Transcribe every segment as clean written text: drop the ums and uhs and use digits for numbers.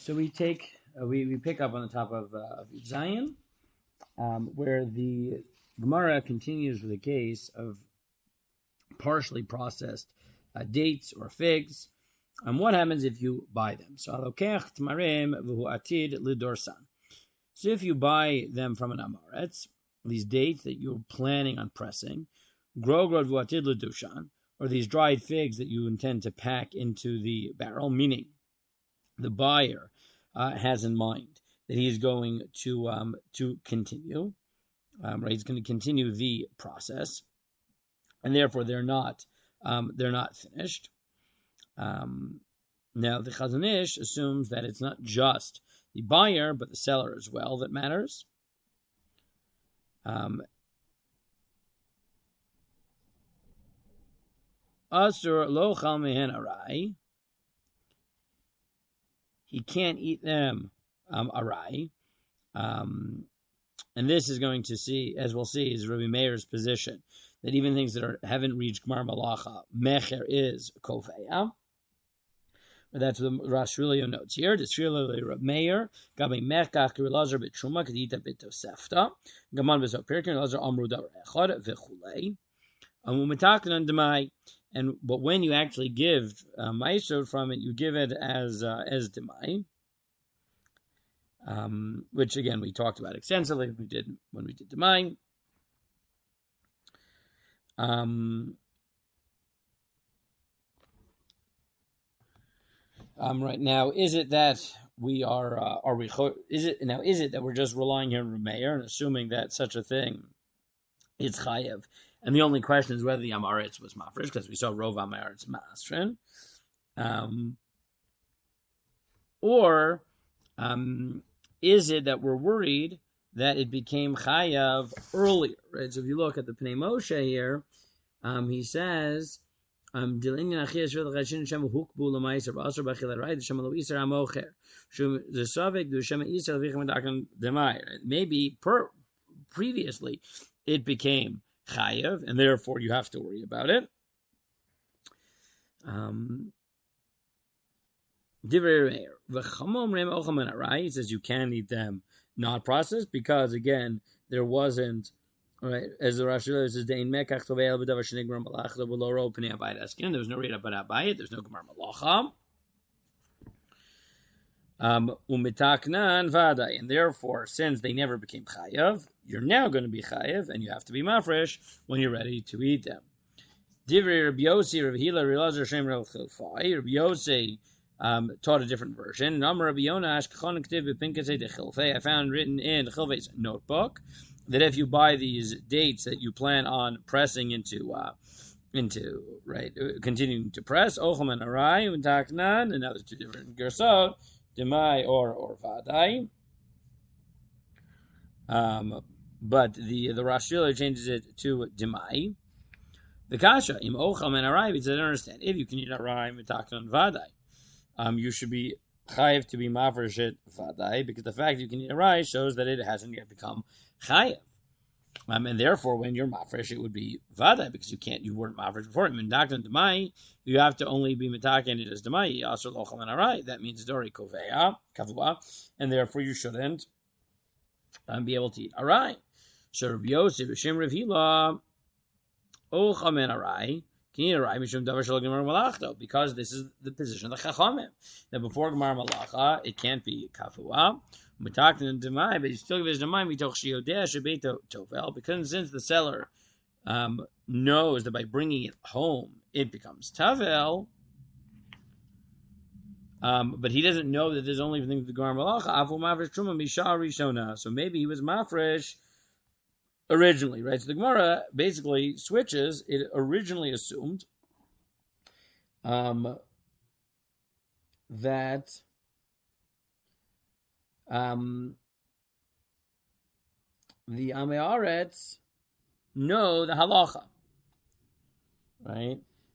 So we pick up on the top of Zion, where the Gemara continues with a case of partially processed dates or figs. What happens if you buy them? So alokech tmarim v'hu atid lidorsan. So if you buy them from an amaretz, these dates that you're planning on pressing, grogrod v'hu atid lidushan, or these dried figs that you intend to pack into the barrel, meaning the buyer has in mind that he is going to continue, right? He's going to continue the process, and therefore they're not finished. Now the Chazon Ish assumes that it's not just the buyer but the seller as well that matters. Asur lo chal mehen arai. He can't eat them arai. And this is going to see, as we'll see, is Rabbi Meir's position, that even things that haven't reached Gmar Malacha, Mecher is Kofeya. That's what the Rosh Hashanah notes here. The Shrilah Rabbi Meir, Gabi Mechach Kirilazar B'Truma Kedita B'Tosefta, Gaman B'Zok Pirkin Lazar Amru Dar Echad V'Chulei, Umumitaknan Demai. But when you actually give ma'aseh from it, you give it as demai, which again we talked about extensively when we did demai. Right now, is it that we are we? Is it that we're just relying here on Rameir and assuming that such a thing is chayev? And the only question is whether the Amaretz was mafresh, because we saw Rov Amaretz Masrin. Or is it that we're worried that it became chayav earlier? Right? So if you look at the Pnei Moshe here, he says, maybe previously it became chayav, and therefore you have to worry about it. He says you can eat them not processed because again there wasn't, right, as the Rosh Hashanah says, there was no read about abayit, there's no gemar malacha. And therefore, since they never became chayav, you're now going to be chayav, and you have to be mafresh when you're ready to eat them. Divrei Rabbi Yossi, Rabbi Hila, Rabbi Elazar, Shem Rabbi Chilfai. Rabbi Yossi taught a different version. Namar Rabbi Yonash, Kachon Ktiv B'Pinkasei de Chilfei. I found written in Chilfei's notebook that if you buy these dates that you plan on pressing into right, continuing to press, Ocham and Arai, Untaknan, and that was two different gersot, Demai or Vadai. But the Rosh Hashanah changes it to Demai. The Kasha, Im Ocham and Arai, because I don't understand. If you can eat Arai, Untaknan, Vadai, you should be chayiv to be mafresh Vadai, because the fact that you can eat Arai shows that it hasn't yet become chayiv. And therefore, when you're mafresh, it would be vada because you weren't mafresh before. Mendaktan demai, you have to only be metaken it as demai. Asur locham and arai. That means dori kovea kavua, and therefore you shouldn't be able to eat arai. So Rabbi Yosef, Hashem Rav Hila, ocham and arai. Can you eat arai mishum davar shel gemar malachto? Because this is the position of the chachamim that before gemar malacha it can't be kavua. But you still give his demai mitoch sheyodeh shebeito tovel, because since the seller knows that by bringing it home it becomes tavel, but he doesn't know that there's only things the Gemara Malacha afu mafresh truma misha rishona. So maybe he was mafresh originally, right? So the Gemara basically switches. It originally assumed that. The Amearetz know the halacha, right?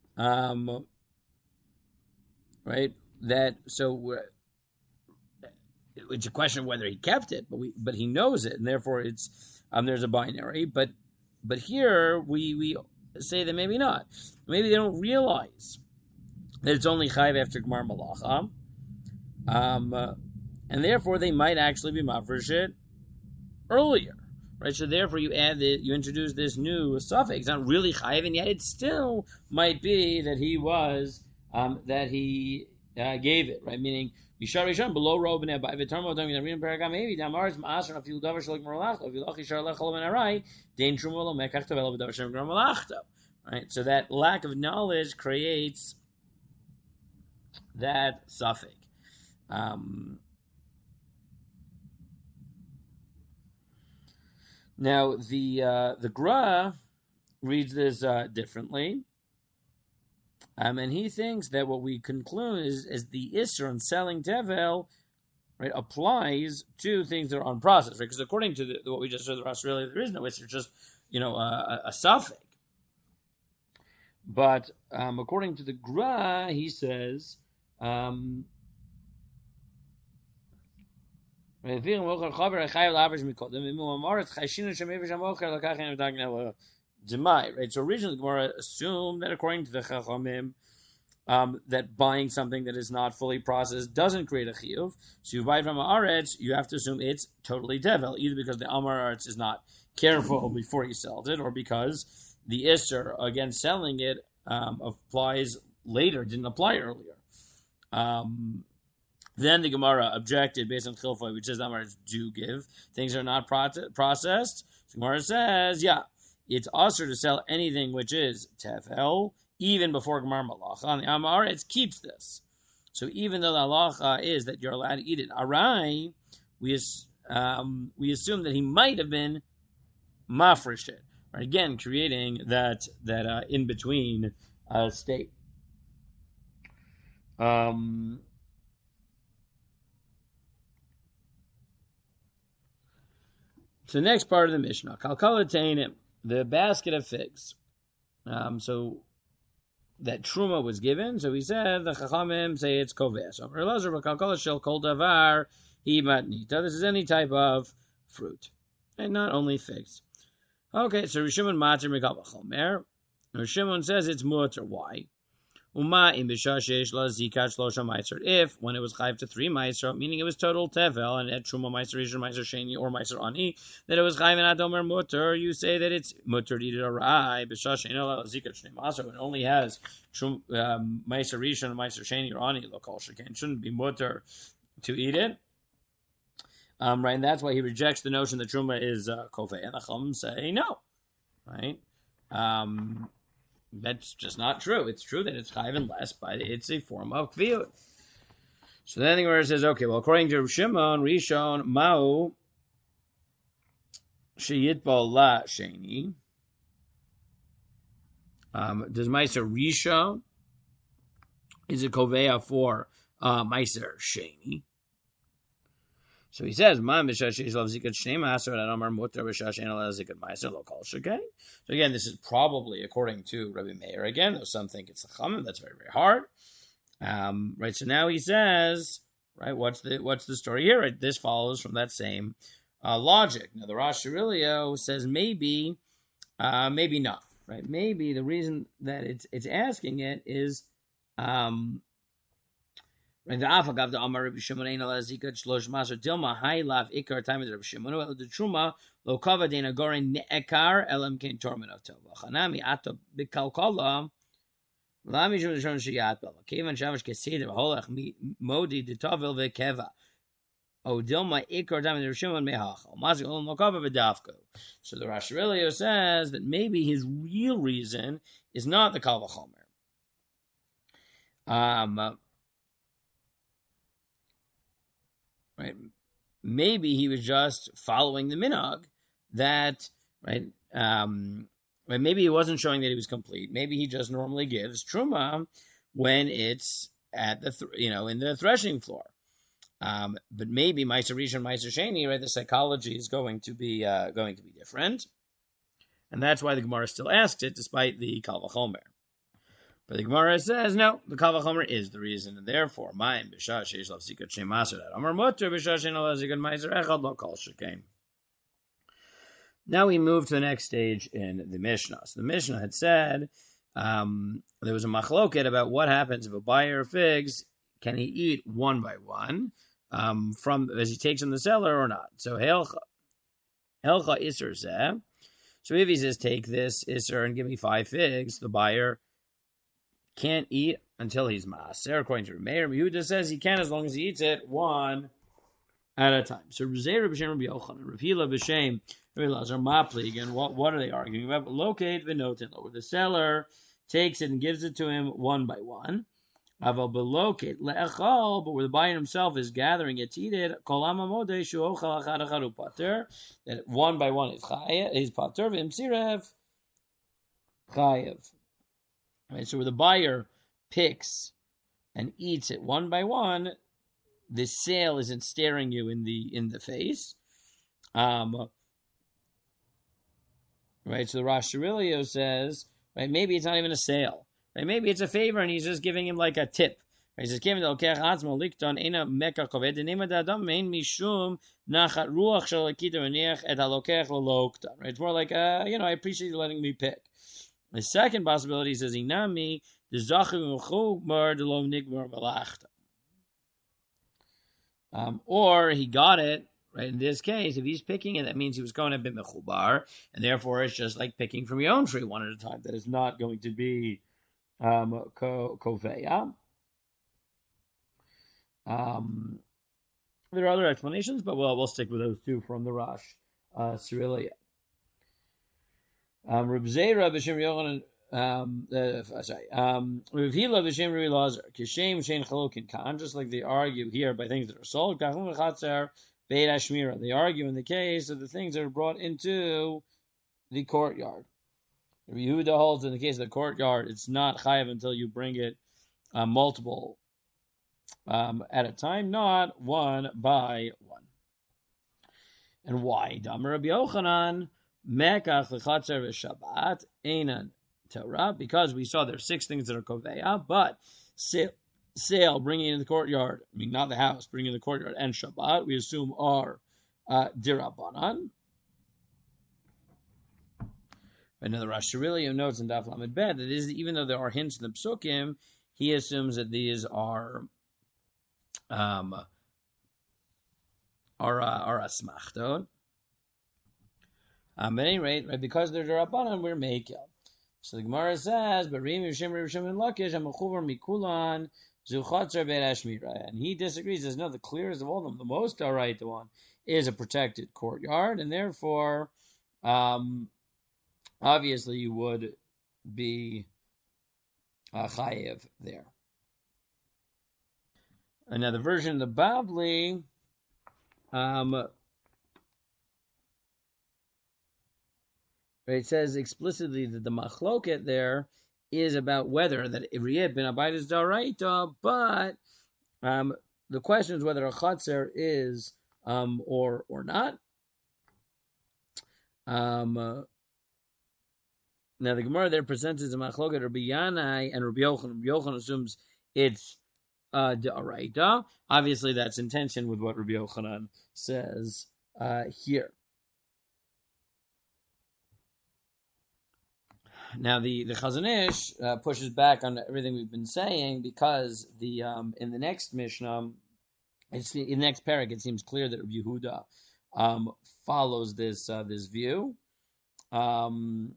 Right. That so. It's a question of whether he kept it, but he knows it, and therefore it's there's a binary. But here we say that maybe not. Maybe they don't realize that it's only chayv after Gemar Malacha. and therefore they might actually be mafresh it earlier, right? So therefore you introduce this new suffix. It's not really chayiv, and yet it still might be that he was gave it, right? Meaning Yishar Rishon below robe and by Vitarmo Dami Narin Paragam maybe Damars Maasr if you davar shalik Maralachto if you lach Yishar Lechol and Arai Dain Trumolo Mekach Tavel Davar Shem Gramalachto, right? So that lack of knowledge creates that suffix. Now the Gra reads this differently, and he thinks that what we conclude is the Isser on selling Tevel, right, applies to things that are unprocessed, right? Because according to what we just said, the Rosh really there is no Isser, just a suffix. But according to the Gra, he says. Right, so originally the Gemara assumed that according to the Chachamim, that buying something that is not fully processed doesn't create a chiyuv. So you buy it from Haaretz, you have to assume it's totally tevel, either because the Amar Haaretz is not careful before he sells it, or because the Isser against selling it applies later, didn't apply earlier. Then the Gemara objected based on Chilfai, which says Amar do give. Things are not processed. The Gemara says, yeah, it's usher to sell anything which is tevel, even before Gemar Malacha. And the Amar, it keeps this. So even though the halacha is that you're allowed to eat it, arai, we assume that he might have been mafresh it. Right? Again, creating that in-between state. So the next part of the Mishnah, Kalkalatainim, the basket of figs. So that Truma was given, so he said, the Chachamim say it's Koveh. So Kalkala shel kol davar hi matnita. This is any type of fruit, and not only figs. Okay, so Rishimon Matir Mikal V'chomer. Rishimon says it's mutter. Why? If when it was chayv to 3 meiser, meaning it was total tevel, and at truma meiser rishon, meiser sheni, or meiser ani, that it was chayv and adomer mutter, you say that it's mutter to eat it arai. B'shah sheni lo zikat shnei maser, it only has meiser rishon, meiser sheni, or ani lo kol sheken, shouldn't be mutter to eat it. Right, and that's why he rejects the notion that truma is kovei, and the chum say no, right? That's just not true. It's true that it's chayv and less, but it's a form of kviyut. So then the Gemara says, okay, well, according to Shimon, Rishon, Ma'u, Sheyitbal La Sheni. Does Meiser Rishon, is it koveya for Meiser Sheni? So he says, so again, this is probably according to Rabbi Meir. Again, though some think it's a Chachamim, that's very, very hard. Right, so now he says, right, what's the story here? Right, this follows from that same logic. Now the Rosh Hashanah says maybe not. Right, maybe the reason that it's asking it is right, the Afagav the Amar Rabbi Shimon Ein Ala Zikat Shlosh Maser Dilma Hai Lav Ikar Time of Rabbi Shimon Ela the Truma Lo Kava Dena Gorin Ne'ekar Elam Ken Torment of Tova Chanami Ato Bikalkala Lami Shimon Shon Shiyat Bela Kevan Shavash Keseder Holach Modi Ditavel Vekeva O Dilma Ikar Time of Rabbi Shimon Mehachal Mazi Olam Lo Kava V'Davko. So the Rosh Hashanah says that maybe his real reason is not the Kal V'Chomer. Right, maybe he was just following the minhag that, right, maybe he wasn't showing that he was complete. Maybe he just normally gives truma when it's at the in the threshing floor. But maybe Meiser Rishon, Meiser Sheni, right, the psychology is going to be different, and that's why the Gemara still asks it, despite the Kal V'Chomer. But the Gemara says, no, the Kal V'Chomer is the reason, and therefore, Mayim b'shah sheish lav zikat shnei maser that Amar mutter b'shah she'ein lav zikat meiser echad lo kol shekain. Now we move to the next stage in the Mishnah. So the Mishnah had said there was a machloket about what happens if a buyer of figs, can he eat one by one, from as he takes in the seller or not. So helcha iser zeh. So if he says take this iser and give me 5 figs, the buyer can't eat until he's maaser. According to Meir, Yehuda says he can as long as he eats it one at a time. So Rezeira b'shem Rabbi Yochanan, Rav Hila b'shem Rabbi Lazar Mapli. Again, what are they arguing about? Locate v'noten, where the seller takes it and gives it to him one by one. Aval belocate le'echal, but where the buyer himself is gathering it to eat it. Kol amamodei shuochal achad achad upater. That one by one is chayev, is pater v'imsirev chayev. Right. So where the buyer picks and eats it one by one, the sale isn't staring you in the face. Right, so the Rosh Shirilio says, right, maybe it's not even a sale. Right, maybe it's a favor and he's just giving him like a tip. Right, he says, right, it's more like I appreciate you letting me pick. The second possibility says Inami the or he got it, right? In this case, if he's picking it, that means he was going to be mechubar, and therefore it's just like picking from your own tree one at a time. That is not going to be koveya. There are other explanations, but we'll stick with those two from the Rosh Sirilia. Reb Zeira b'shem Yochanan. Rav Hila b'shem Rabbi Lazar, kishem shein chalokin kan, just like they argue here by things that are sold. Kachum v'chatzer beit hashmira. They argue in the case of the things that are brought into the courtyard. Rabbi Yehuda holds in the case of the courtyard, it's not chayav until you bring it multiple at a time, not one by one. And why? Damar Rabbi Yochanan mekach lechatzer v'shabbat einan Torah, because we saw there's 6 things that are koveya, but sale, bringing in the courtyard, I mean not the house, bringing in the courtyard, and Shabbat, we assume are dirabanan. Another Rosh Shirilio notes in Daf Lamed Bet that is, even though there are hints in the Psukim, he assumes that these are asmachtot. At any rate, right, because they're dirabanan, we're mekel. So the Gemara says, "But Rim Yishim Rishim and Lakish Amachuvar Mikulan Zuchatzer Beit Hashmira," and he disagrees. Says, no, the clearest of all of them, the most alright one, is a protected courtyard, and therefore, obviously, you would be chayev there. Another version of the Bavli. It says explicitly that the machloket there is about whether that Riyad ben Abayit is daraita, but the question is whether a chatzer is or not. Now the Gemara there presents as a machloket Rabbi Yanai and Rabbi Yochanan. Rabbi Yochanan assumes it's daraita. Obviously, that's in tension with what Rabbi Yochanan says here. Now the Chazon Ish pushes back on everything we've been saying because the in the next Mishnah, in the next parak, it seems clear that Rabbi Yehuda follows this view, right?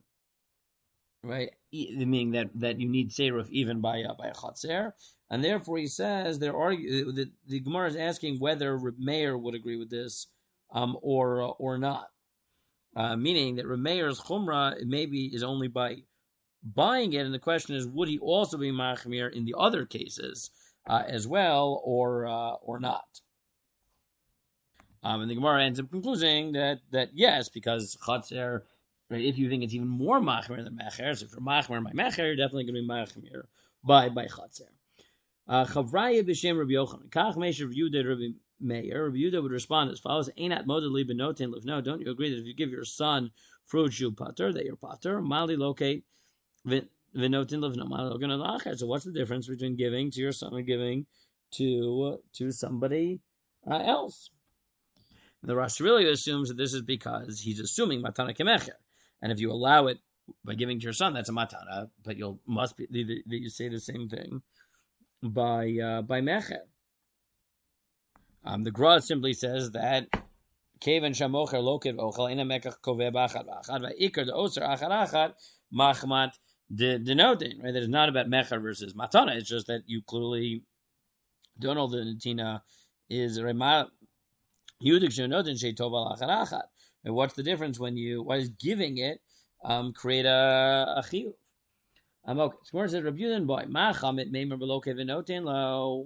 Meaning that you need seiruf even by a chatzer, and therefore he says the Gemara is asking whether Meir would agree with this or not. Meaning that Meir's chumrah maybe is only by buying it, and the question is, would he also be machmir in the other cases as well, or not? And the Gemara ends up concluding that yes, because chatzer, right, if you think it's even more machmir than mecher, so if you're machmir by mecher, you're definitely going to be machmir by chatzer. Chavraya b'shem Rabbi Yochanan, kach meisher Rabbi Yehuda Rabbi Meir. Rabbi Yehuda would respond as follows: Einat modeli benotin livno. Don't you agree that if you give your son fruit, you pater, that you're pater? Mali locate venotin livno. Mali locate lacher. So what's the difference between giving to your son and giving to somebody else? The Rosh really assumes that this is because he's assuming matana kemecher, and if you allow it by giving to your son, that's a matana. But must be that you say the same thing by mecher. The Gra simply says that Kevan shamocher lokev ochel ina mekach koveh b'achad b'achad va'ikar the oser achad achad machmat denoting, right? That is not about mecher versus matana. It's just that you clearly don't know the netina is rema yudik shenotin sheitov al achad achad. And what's the difference when what is giving it create a chiyuv? Okay. Skor says Rabbi Yehuda boy macham it meimer belokev enotin lo.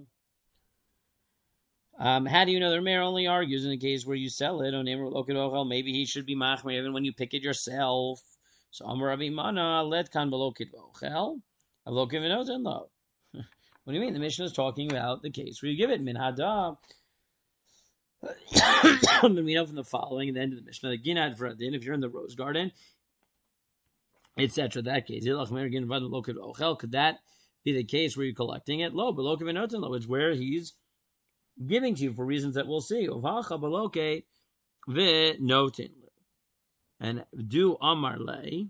How do you know the Rameir only argues in the case where you sell it on Neimer Loket Ochel? Maybe he should be machmer even when you pick it yourself. So Amar Rabbi Mana let kan beloket Ochel, Loket v'noten lo. What do you mean? The Mishnah is talking about the case where you give it min hada. We know from the following at the end of the Mishnah, the ginad for adin. If you're in the rose garden, etc. That case, could that be the case where you're collecting it? Lo beloket v'noten lo. It's where he's giving to you for reasons that we'll see. And do Amar Le.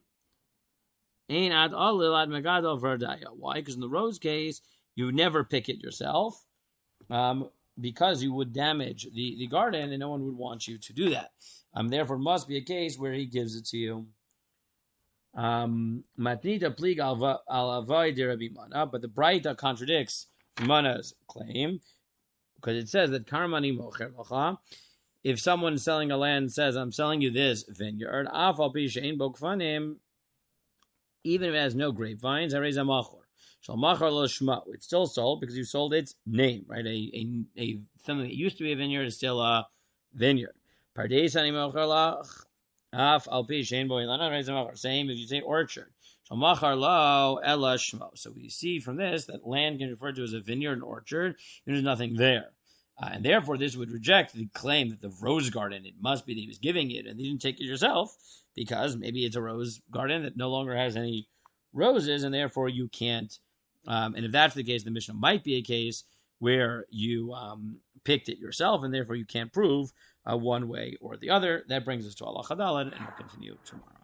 Why? Because in the rose case, you never pick it yourself, because you would damage the garden, and no one would want you to do that. Therefore, it must be a case where he gives it to you. Matnita plig al avai de Rabbi Mana, but the Braita contradicts Mana's claim. Because it says that karmani mocher locha, if someone selling a land says, I'm selling you this vineyard, afal pi she'ein bo kfanim, even if it has no grapevines, harei za machor. Shal machor lo shma. It's still sold because you sold its name, right? A something that used to be a vineyard is still a vineyard. Pardes ani mocher lach, af al pi she'ein bo ilana harei za machor. Same if you say orchard. Shal machar lo ela shmo. So we see from this that land can be referred to as a vineyard and orchard, and there's nothing there. And therefore, this would reject the claim that the rose garden, it must be that he was giving it and you didn't take it yourself, because maybe it's a rose garden that no longer has any roses, and therefore you can't. And if that's the case, the Mishnah might be a case where you picked it yourself, and therefore you can't prove one way or the other. That brings us to Allah Chadalad, and we'll continue tomorrow.